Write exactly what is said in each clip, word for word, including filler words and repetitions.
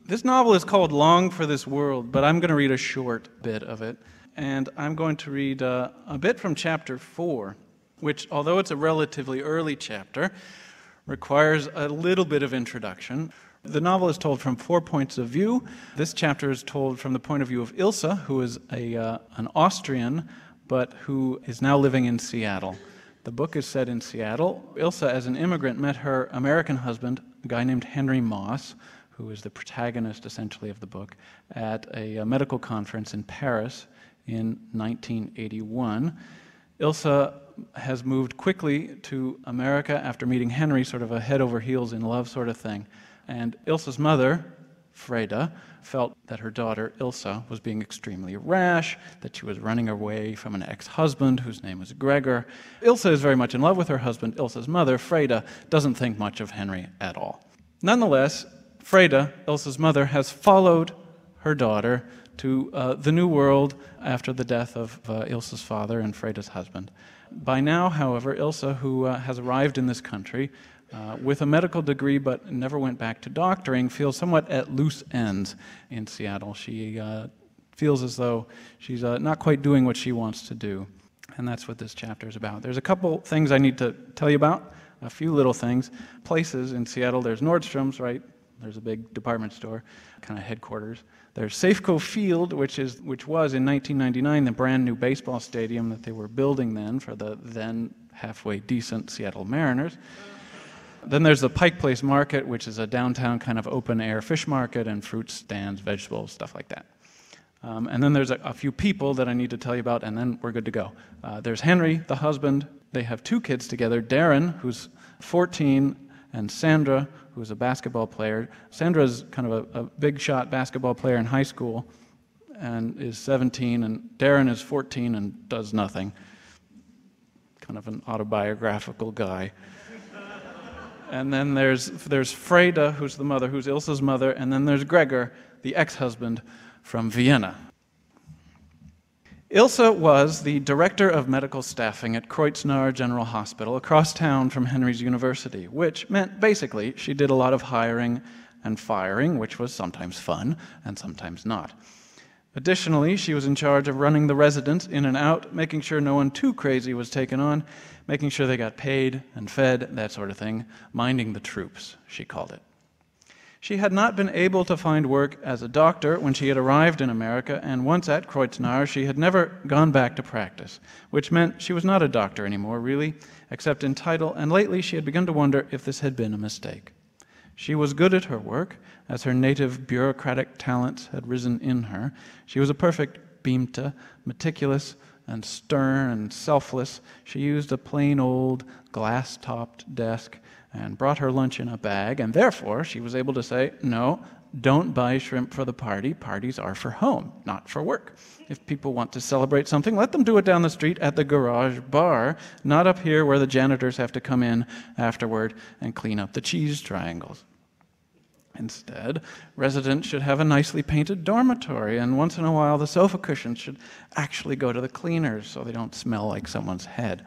This novel is called Long for This World, but I'm going to read a short bit of it. And I'm going to read uh, a bit from chapter four, which, although it's a relatively early chapter, requires a little bit of introduction. The novel is told from four points of view. This chapter is told from the point of view of Ilse, who is a, uh, an Austrian, but who is now living in Seattle. The book is set in Seattle. Ilse, as an immigrant, met her American husband, a guy named Henry Moss, who is the protagonist, essentially, of the book, at a, a medical conference in Paris in nineteen eighty-one. Ilse has moved quickly to America after meeting Henry, sort of a head over heels in love sort of thing. And Ilse's mother, Freda, felt that her daughter, Ilse, was being extremely rash, that she was running away from an ex-husband whose name was Gregor. Ilse is very much in love with her husband. Ilse's mother, Freda, doesn't think much of Henry at all. Nonetheless, Freda, Ilse's mother, has followed her daughter to uh, the New World after the death of uh, Ilse's father and Freda's husband. By now, however, Ilse, who uh, has arrived in this country uh, with a medical degree but never went back to doctoring, feels somewhat at loose ends in Seattle. She uh, feels as though she's uh, not quite doing what she wants to do, and that's what this chapter is about. There's a couple things I need to tell you about, a few little things. Places in Seattle, there's Nordstrom's, right? There's a big department store, kind of headquarters. There's Safeco Field, which is which was in nineteen ninety-nine the brand new baseball stadium that they were building then for the then halfway decent Seattle Mariners. Then there's the Pike Place Market, which is a downtown kind of open-air fish market and fruit stands, vegetables, stuff like that. Um, and then there's a, a few people that I need to tell you about, and then we're good to go. Uh, there's Henry, the husband. They have two kids together, Darren, who's fourteen, and Sandra, who's a basketball player. Sandra's kind of a, a big shot basketball player in high school and is seventeen, and Darren is fourteen and does nothing. Kind of an autobiographical guy. And then there's, there's Freda, who's the mother, who's Ilse's mother, and then there's Gregor, the ex-husband from Vienna. Ilse was the director of medical staffing at Kreuznach General Hospital across town from Henry's University, which meant basically she did a lot of hiring and firing, which was sometimes fun and sometimes not. Additionally, she was in charge of running the residents in and out, making sure no one too crazy was taken on, making sure they got paid and fed, that sort of thing, minding the troops, she called it. She had not been able to find work as a doctor when she had arrived in America, and once at Kreuznach, she had never gone back to practice, which meant she was not a doctor anymore, really, except in title, and lately she had begun to wonder if this had been a mistake. She was good at her work, as her native bureaucratic talents had risen in her. She was a perfect Beamte, meticulous and stern and selfless. She used a plain old glass-topped desk and brought her lunch in a bag, and therefore she was able to say, no, don't buy shrimp for the party. Parties are for home, not for work. If people want to celebrate something, let them do it down the street at the garage bar, not up here where the janitors have to come in afterward and clean up the cheese triangles. Instead, residents should have a nicely painted dormitory, and once in a while the sofa cushions should actually go to the cleaners so they don't smell like someone's head.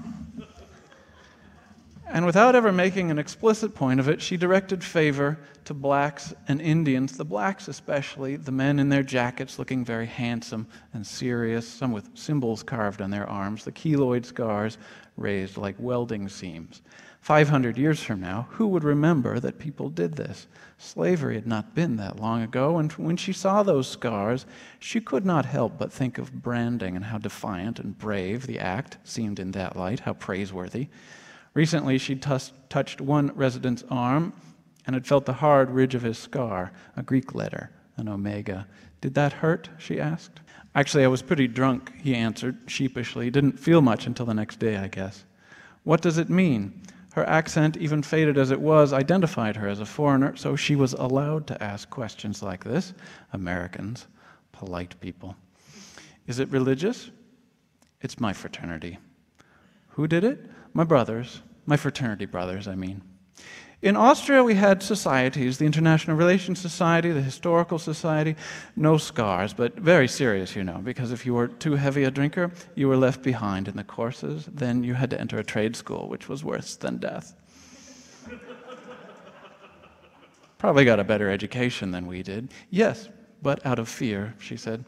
And without ever making an explicit point of it, she directed favor to blacks and Indians, the blacks especially, the men in their jackets looking very handsome and serious, some with symbols carved on their arms, the keloid scars raised like welding seams. Five hundred years from now, who would remember that people did this? Slavery had not been that long ago, and when she saw those scars, she could not help but think of branding and how defiant and brave the act seemed in that light, how praiseworthy. Recently, she touched one resident's arm and had felt the hard ridge of his scar, a Greek letter, an omega. Did that hurt? She asked. Actually, I was pretty drunk, he answered sheepishly. Didn't feel much until the next day, I guess. What does it mean? Her accent, even faded as it was, identified her as a foreigner, so she was allowed to ask questions like this. Americans, polite people. Is it religious? It's my fraternity. Who did it? My brothers. My fraternity brothers, I mean. In Austria, we had societies, the International Relations Society, the Historical Society, no scars, but very serious, you know, because if you were too heavy a drinker, you were left behind in the courses. Then you had to enter a trade school, which was worse than death. Probably got a better education than we did. Yes, but out of fear, she said.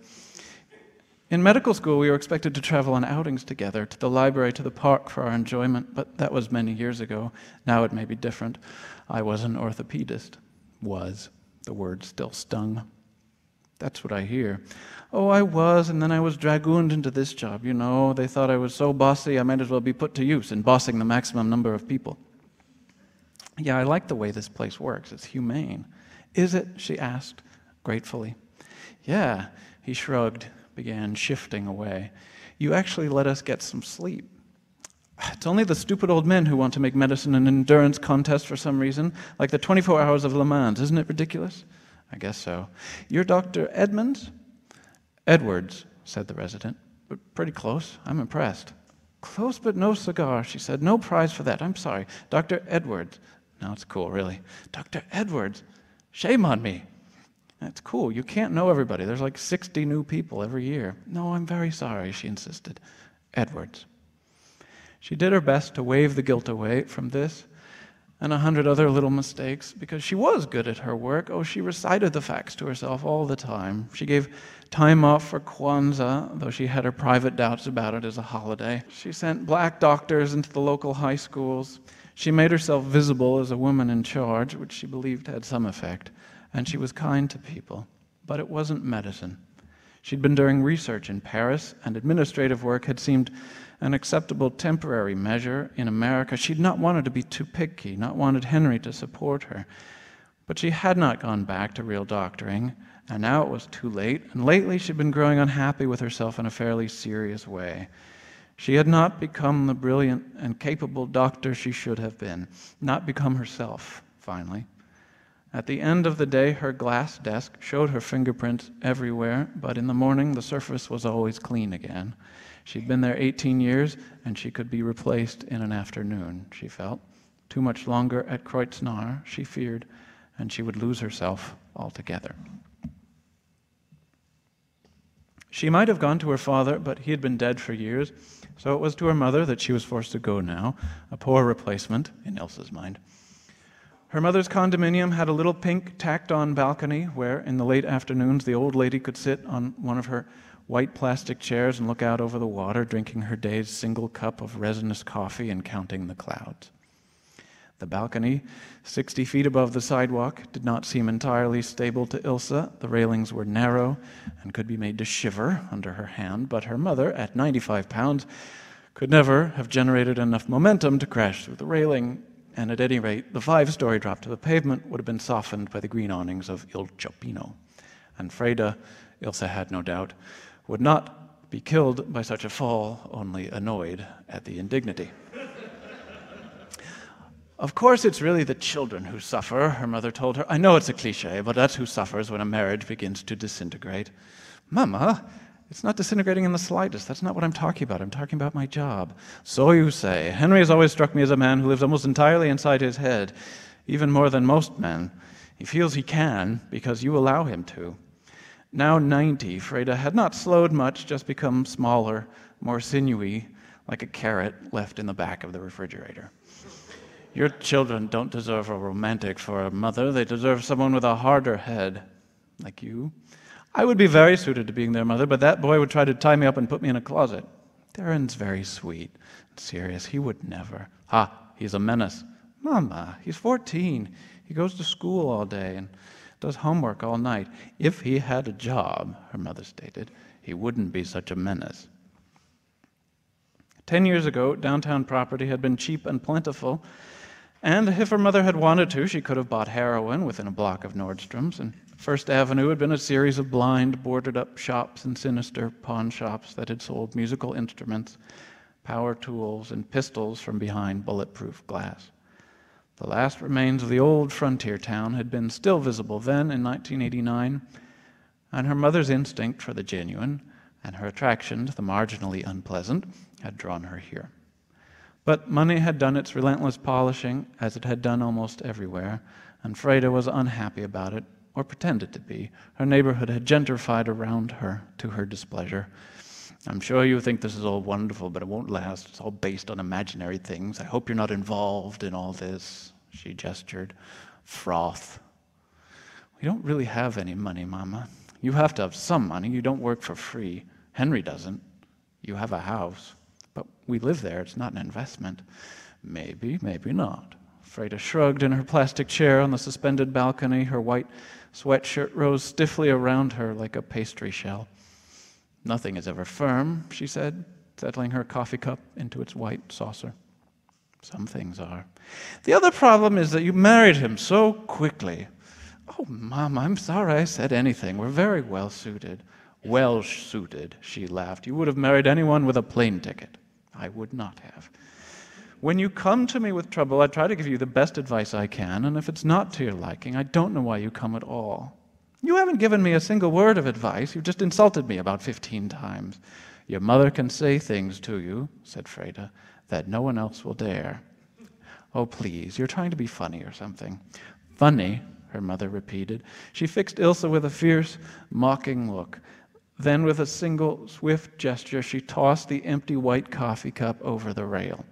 In medical school, we were expected to travel on outings together, to the library, to the park for our enjoyment, but that was many years ago. Now it may be different. I was an orthopedist. Was. The word still stung. That's what I hear. Oh, I was, and then I was dragooned into this job. You know, they thought I was so bossy, I might as well be put to use in bossing the maximum number of people. Yeah, I like the way this place works. It's humane. Is it? She asked, gratefully. Yeah, he shrugged, began shifting away. You actually let us get some sleep. It's only the stupid old men who want to make medicine an endurance contest for some reason, like the twenty-four hours of Le Mans. Isn't it ridiculous? I guess so. You're Doctor Edmonds? Edwards, said the resident. But pretty close. I'm impressed. Close but no cigar, she said. No prize for that. I'm sorry. Doctor Edwards. No, it's cool, really. Doctor Edwards. Shame on me. That's cool. You can't know everybody. There's like sixty new people every year. No, I'm very sorry, she insisted. Edwards. She did her best to wave the guilt away from this and a hundred other little mistakes, because she was good at her work. Oh, she recited the facts to herself all the time. She gave time off for Kwanzaa, though she had her private doubts about it as a holiday. She sent black doctors into the local high schools. She made herself visible as a woman in charge, which she believed had some effect, and she was kind to people. But it wasn't medicine. She'd been doing research in Paris, and administrative work had seemed an acceptable temporary measure in America. She'd not wanted to be too picky, not wanted Henry to support her. But she had not gone back to real doctoring, and now it was too late, and lately she'd been growing unhappy with herself in a fairly serious way. She had not become the brilliant and capable doctor she should have been, not become herself, finally. At the end of the day, her glass desk showed her fingerprints everywhere, but in the morning the surface was always clean again. She'd been there eighteen years, and she could be replaced in an afternoon, she felt. Too much longer at Kreuznach, she feared, and she would lose herself altogether. She might have gone to her father, but he had been dead for years, so it was to her mother that she was forced to go now, a poor replacement, in Ilse's mind. Her mother's condominium had a little pink tacked-on balcony where, in the late afternoons, the old lady could sit on one of her white plastic chairs and look out over the water, drinking her day's single cup of resinous coffee and counting the clouds. The balcony, sixty feet above the sidewalk, did not seem entirely stable to Ilse. The railings were narrow and could be made to shiver under her hand, but her mother, at ninety-five pounds, could never have generated enough momentum to crash through the railing, and at any rate, the five-story drop to the pavement would have been softened by the green awnings of Il Ciappino. And Freda, Ilse had no doubt, would not be killed by such a fall, only annoyed at the indignity. Of course, it's really the children who suffer, her mother told her. I know it's a cliché, but that's who suffers when a marriage begins to disintegrate. Mama, it's not disintegrating in the slightest. That's not what I'm talking about. I'm talking about my job. So you say. Henry has always struck me as a man who lives almost entirely inside his head, even more than most men. He feels he can because you allow him to. Now ninety, Freda had not slowed much, just become smaller, more sinewy, like a carrot left in the back of the refrigerator. Your children don't deserve a romantic for a mother. They deserve someone with a harder head, like you. I would be very suited to being their mother, but that boy would try to tie me up and put me in a closet. Darren's very sweet and serious. He would never. Ha, he's a menace. Mama, he's fourteen. He goes to school all day and does homework all night. If he had a job, her mother stated, he wouldn't be such a menace. Ten years ago, downtown property had been cheap and plentiful, and if her mother had wanted to, she could have bought heroin within a block of Nordstrom's, and First Avenue had been a series of blind, boarded-up shops and sinister pawn shops that had sold musical instruments, power tools, and pistols from behind bulletproof glass. The last remains of the old frontier town had been still visible then in nineteen eighty-nine, and her mother's instinct for the genuine and her attraction to the marginally unpleasant had drawn her here. But money had done its relentless polishing, as it had done almost everywhere, and Freda was unhappy about it, or pretended to be. Her neighborhood had gentrified around her to her displeasure. I'm sure you think this is all wonderful, but it won't last. It's all based on imaginary things. I hope you're not involved in all this. She gestured. Froth. "We don't really have any money, Mama. You have to have some money. You don't work for free. Henry doesn't. You have a house. But we live there. It's not an investment." "Maybe, maybe not." Freda shrugged in her plastic chair on the suspended balcony. Her white sweatshirt rose stiffly around her like a pastry shell. "Nothing is ever firm," she said, settling her coffee cup into its white saucer. "Some things are. The other problem is that you married him so quickly." "Oh, Mom, I'm sorry I said anything. We're very well suited." "Well suited," she laughed. "You would have married anyone with a plane ticket." "I would not have." "When you come to me with trouble, I try to give you the best advice I can, and if it's not to your liking, I don't know why you come at all." "You haven't given me a single word of advice. You've just insulted me about fifteen times." "Your mother can say things to you," said Freda, "that no one else will dare." "Oh, please, you're trying to be funny or something." "Funny," her mother repeated. She fixed Ilse with a fierce, mocking look. Then, with a single, swift gesture, she tossed the empty white coffee cup over the rail.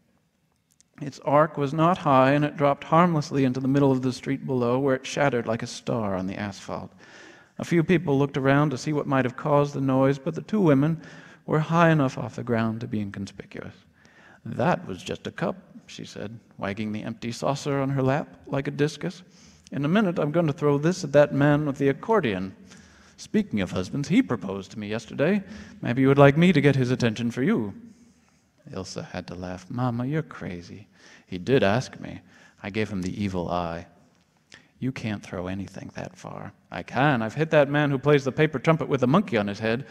Its arc was not high, and it dropped harmlessly into the middle of the street below, where it shattered like a star on the asphalt. A few people looked around to see what might have caused the noise, but the two women were high enough off the ground to be inconspicuous. "That was just a cup," she said, wagging the empty saucer on her lap like a discus. "In a minute I'm going to throw this at that man with the accordion. Speaking of husbands, he proposed to me yesterday. Maybe you would like me to get his attention for you." Ilse had to laugh. "Mama, you're crazy." "He did ask me. I gave him the evil eye." "You can't throw anything that far." "I can. I've hit that man who plays the paper trumpet with a monkey on his head."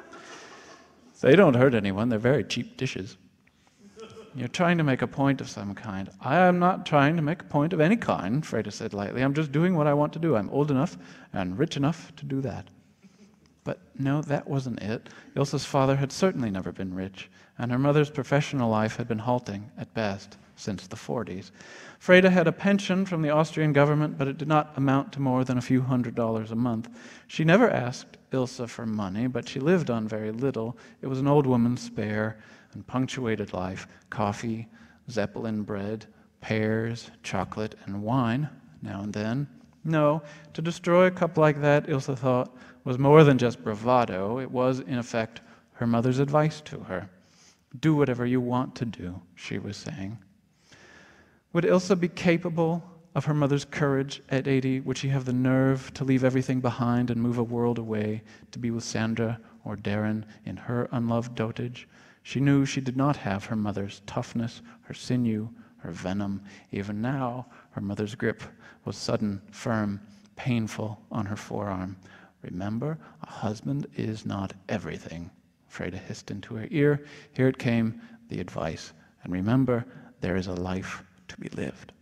"They don't hurt anyone. They're very cheap dishes." "You're trying to make a point of some kind." "I am not trying to make a point of any kind," Freda said lightly. "I'm just doing what I want to do. I'm old enough and rich enough to do that." But no, that wasn't it. Ilse's father had certainly never been rich, and her mother's professional life had been halting, at best, since the forties. Freda had a pension from the Austrian government, but it did not amount to more than a few hundred dollars a month. She never asked Ilse for money, but she lived on very little. It was an old woman's spare and punctuated life: coffee, Zeppelin bread, pears, chocolate, and wine, now and then. No, to destroy a cup like that, Ilse thought, was more than just bravado. It was, in effect, her mother's advice to her. "Do whatever you want to do," she was saying. Would Ilse be capable of her mother's courage at eighty? Would she have the nerve to leave everything behind and move a world away to be with Sandra or Darren in her unloved dotage? She knew she did not have her mother's toughness, her sinew, her venom. Even now, her mother's grip was sudden, firm, painful on her forearm. "Remember, a husband is not everything," Freda hissed into her ear. Here it came, the advice. "And remember, there is a life to be lived."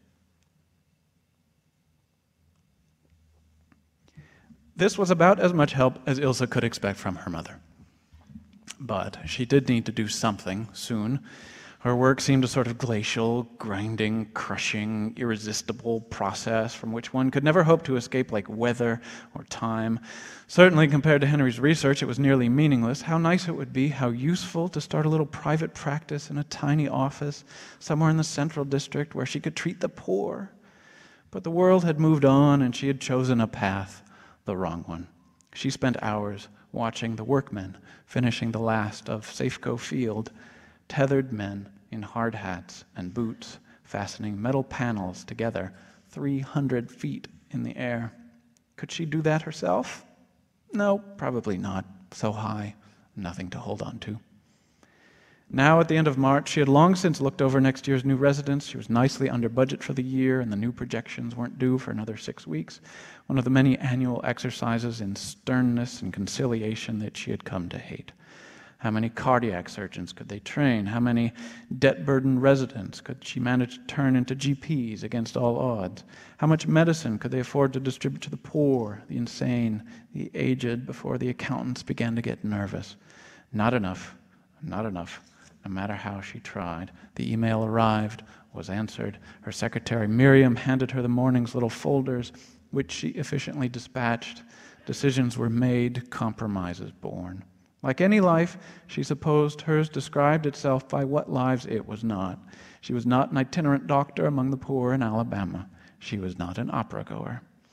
This was about as much help as Ilse could expect from her mother. But she did need to do something soon. Her work seemed a sort of glacial, grinding, crushing, irresistible process from which one could never hope to escape like weather or time. Certainly, compared to Henry's research, it was nearly meaningless. How nice it would be, how useful to start a little private practice in a tiny office somewhere in the Central District where she could treat the poor. But the world had moved on, and she had chosen a path, the wrong one. She spent hours watching the workmen finishing the last of Safeco Field, tethered men in hard hats and boots, fastening metal panels together three hundred feet in the air. Could she do that herself? No, probably not. So high, nothing to hold on to. Now, at the end of March, she had long since looked over next year's new residence. She was nicely under budget for the year, and the new projections weren't due for another six weeks, one of the many annual exercises in sternness and conciliation that she had come to hate. How many cardiac surgeons could they train? How many debt-burdened residents could she manage to turn into G Ps against all odds? How much medicine could they afford to distribute to the poor, the insane, the aged before the accountants began to get nervous? Not enough. Not enough. No matter how she tried. The email arrived, was answered. Her secretary, Miriam, handed her the morning's little folders, which she efficiently dispatched. Decisions were made, compromises born. Like any life, she supposed hers described itself by what lives it was not. She was not an itinerant doctor among the poor in Alabama. She was not an opera-goer.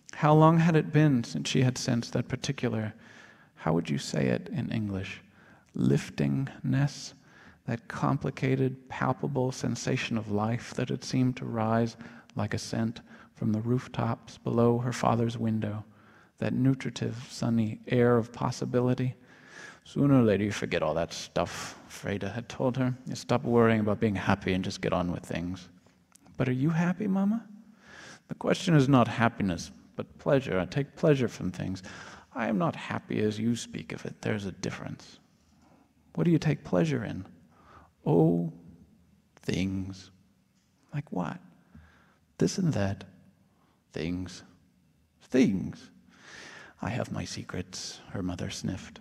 How long had it been since she had sensed that particular, how would you say it in English, liftingness, that complicated, palpable sensation of life that had seemed to rise like a scent from the rooftops below her father's window, that nutritive, sunny air of possibility? Sooner or later you forget all that stuff, Freda had told her. You stop worrying about being happy and just get on with things. But are you happy, Mama? The question is not happiness, but pleasure. I take pleasure from things. I am not happy as you speak of it. There's a difference. What do you take pleasure in? Oh, things. Like what? This and that. Things. Things. I have my secrets, her mother sniffed.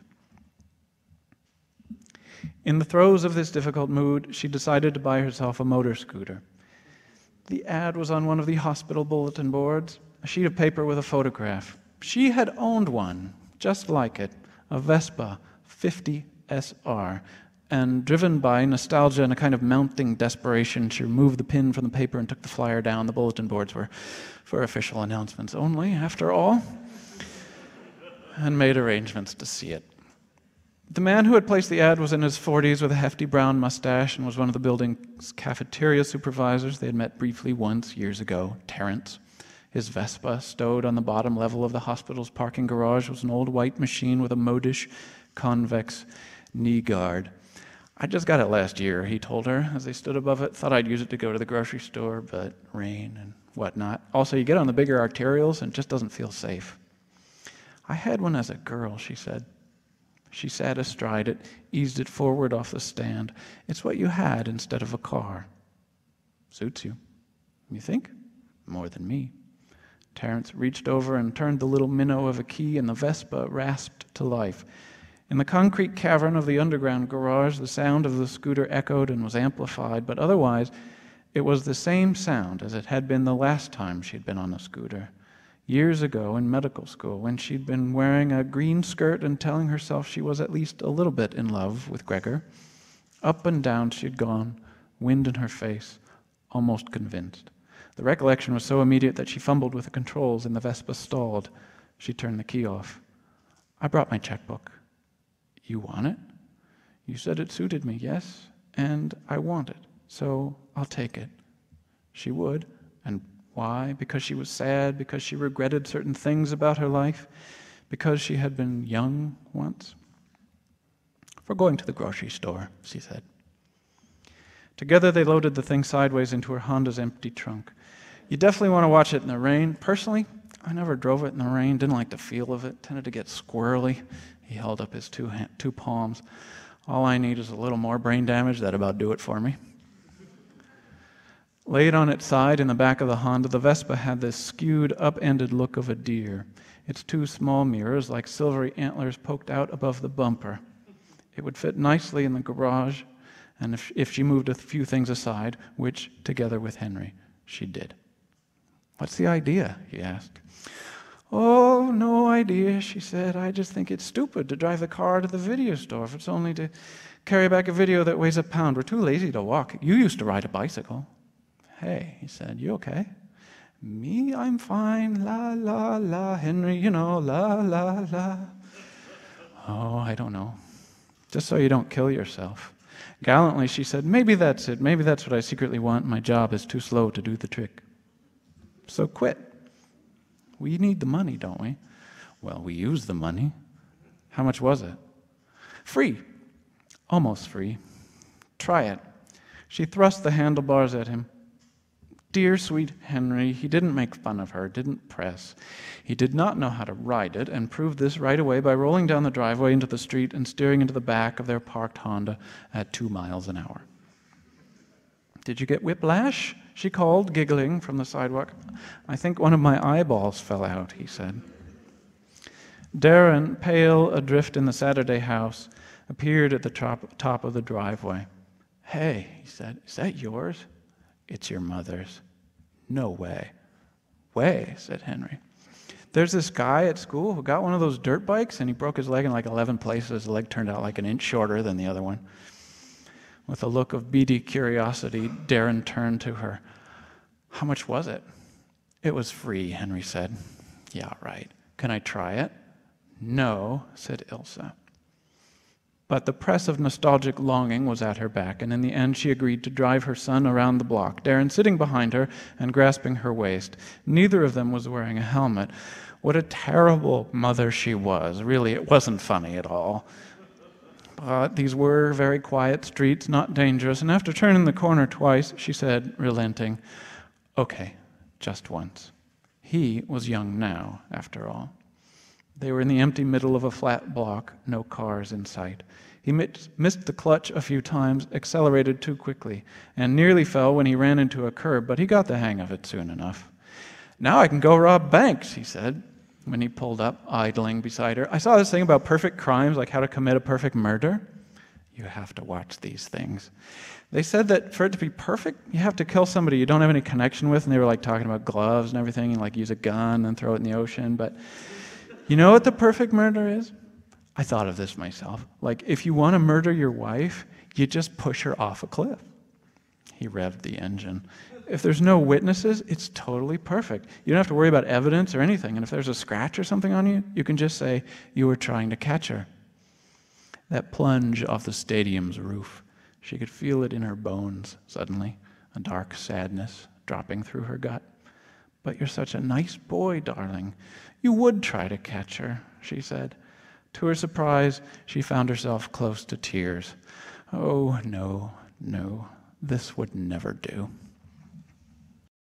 In the throes of this difficult mood, she decided to buy herself a motor scooter. The ad was on one of the hospital bulletin boards, a sheet of paper with a photograph. She had owned one, just like it, a Vespa fifty S R, and driven by nostalgia and a kind of mounting desperation, she removed the pin from the paper and took the flyer down. The bulletin boards were for official announcements only, after all, and made arrangements to see it. The man who had placed the ad was in his forties with a hefty brown mustache and was one of the building's cafeteria supervisors. They had met briefly once years ago, Terrence. His Vespa, stowed on the bottom level of the hospital's parking garage, was an old white machine with a modish, convex knee guard. I just got it last year, he told her as they stood above it. Thought I'd use it to go to the grocery store, but rain and whatnot. Also, you get on the bigger arterials and it just doesn't feel safe. I had one as a girl, she said. She sat astride it, eased it forward off the stand. It's what you had instead of a car. Suits you. You think? More than me. Terrence reached over and turned the little minnow of a key, and the Vespa rasped to life. In the concrete cavern of the underground garage, the sound of the scooter echoed and was amplified, but otherwise it was the same sound as it had been the last time she'd been on a scooter. Years ago in medical school, when she'd been wearing a green skirt and telling herself she was at least a little bit in love with Gregor. Up and down she'd gone, wind in her face, almost convinced. The recollection was so immediate that she fumbled with the controls and the Vespa stalled. She turned the key off. I brought my checkbook. You want it? You said it suited me, yes, and I want it, so I'll take it. She would, and why? Because she was sad, because she regretted certain things about her life, because she had been young once. We're going to the grocery store, she said. Together they loaded the thing sideways into her Honda's empty trunk. You definitely want to watch it in the rain. Personally, I never drove it in the rain, didn't like the feel of it, tended to get squirrely. He held up his two, hand, two palms. All I need is a little more brain damage, that'd about do it for me. Laid on its side in the back of the Honda, the Vespa had this skewed, up-ended look of a deer. Its two small mirrors, like silvery antlers, poked out above the bumper. It would fit nicely in the garage, and if, if she moved a few things aside, which, together with Henry, she did. What's the idea? He asked. Oh, no idea, she said. I just think it's stupid to drive the car to the video store if it's only to carry back a video that weighs a pound. We're too lazy to walk. You used to ride a bicycle. Hey, he said, you okay? Me, I'm fine. La, la, la. Henry, you know, la, la, la. Oh, I don't know. Just so you don't kill yourself. Gallantly, she said, maybe that's it. Maybe that's what I secretly want. My job is too slow to do the trick. So quit. We need the money, don't we? Well, we use the money. How much was it? Free. Almost free. Try it. She thrust the handlebars at him. Dear, sweet Henry, he didn't make fun of her, didn't press. He did not know how to ride it, and proved this right away by rolling down the driveway into the street and steering into the back of their parked Honda at two miles an hour. Did you get whiplash? She called, giggling from the sidewalk. I think one of my eyeballs fell out, he said. Darren, pale adrift in the Saturday house, appeared at the top, top of the driveway. Hey, he said, is that yours? It's your mother's. No way. Way, said Henry. There's this guy at school who got one of those dirt bikes, and he broke his leg in like eleven places. His leg turned out like an inch shorter than the other one. With a look of beady curiosity, Darren turned to her. How much was it? It was free, Henry said. Yeah, right. Can I try it? No, said Ilse. But the press of nostalgic longing was at her back, and in the end she agreed to drive her son around the block, Darren sitting behind her and grasping her waist. Neither of them was wearing a helmet. What a terrible mother she was. Really, it wasn't funny at all. But these were very quiet streets, not dangerous, and after turning the corner twice, she said, relenting, "Okay, just once." He was young now, after all. They were in the empty middle of a flat block, no cars in sight. He missed the clutch a few times, accelerated too quickly, and nearly fell when he ran into a curb, but he got the hang of it soon enough. "Now I can go rob banks," he said, when he pulled up, idling beside her. I saw this thing about perfect crimes, like how to commit a perfect murder. You have to watch these things. They said that for it to be perfect, you have to kill somebody you don't have any connection with, and they were like talking about gloves and everything, and like use a gun and throw it in the ocean, but you know what the perfect murder is? I thought of this myself. Like, if you want to murder your wife, you just push her off a cliff. He revved the engine. If there's no witnesses, it's totally perfect. You don't have to worry about evidence or anything. And if there's a scratch or something on you, you can just say you were trying to catch her. That plunge off the stadium's roof, she could feel it in her bones suddenly, a dark sadness dropping through her gut. "But you're such a nice boy, darling. You would try to catch her," she said. To her surprise, she found herself close to tears. Oh, no, no, this would never do.